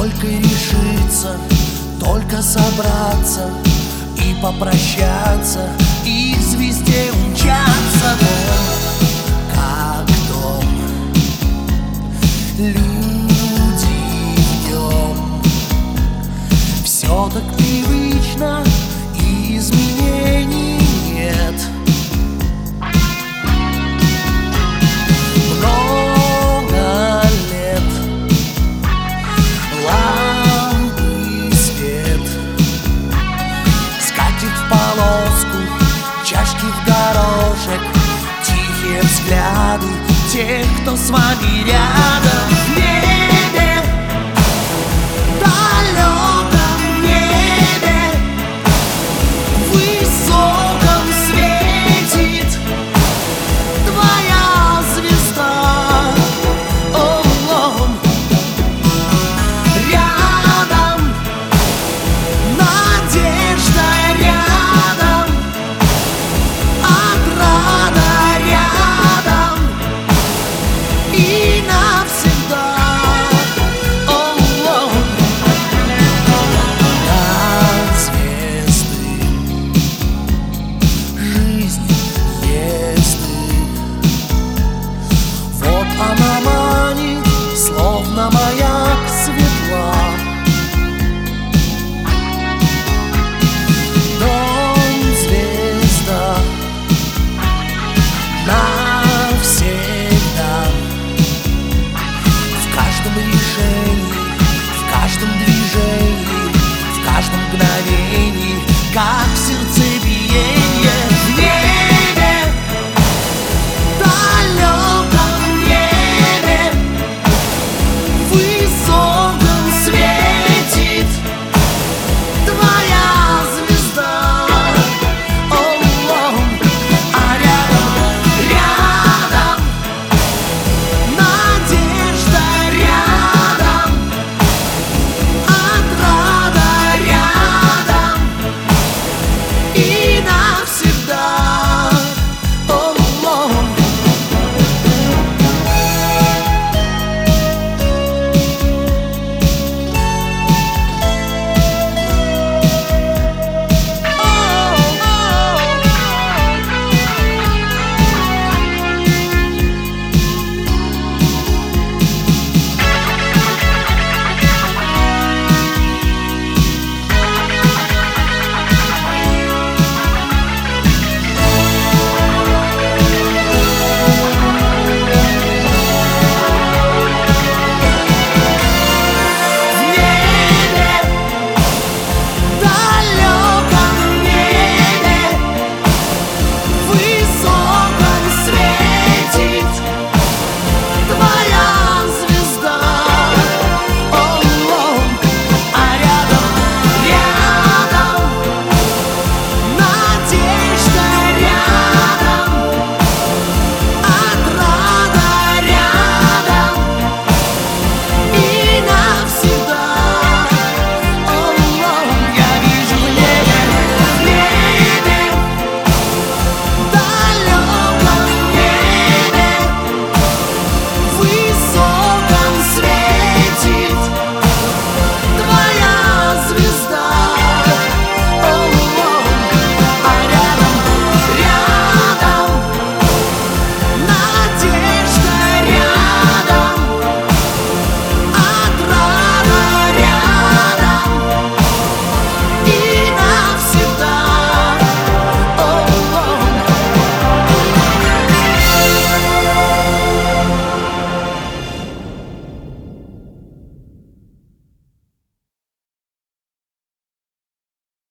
Только решиться, только собраться и попрощаться, и к звезде умчаться. Дом, как дом, люди в нем. Все так привычно, и изменений нет. Много лет, лампы, свет, скатерть в полоску, чашки в горошек, тихие взгляды тех, кто с вами рядом. В небе, далеком небе, высоком светит твоя звезда. О-о-о. Рядом надежда, рядом отрада, рядом и навсегда. О-о-о. Как звезды, жизнь есть ты. Вот она манит, словно моя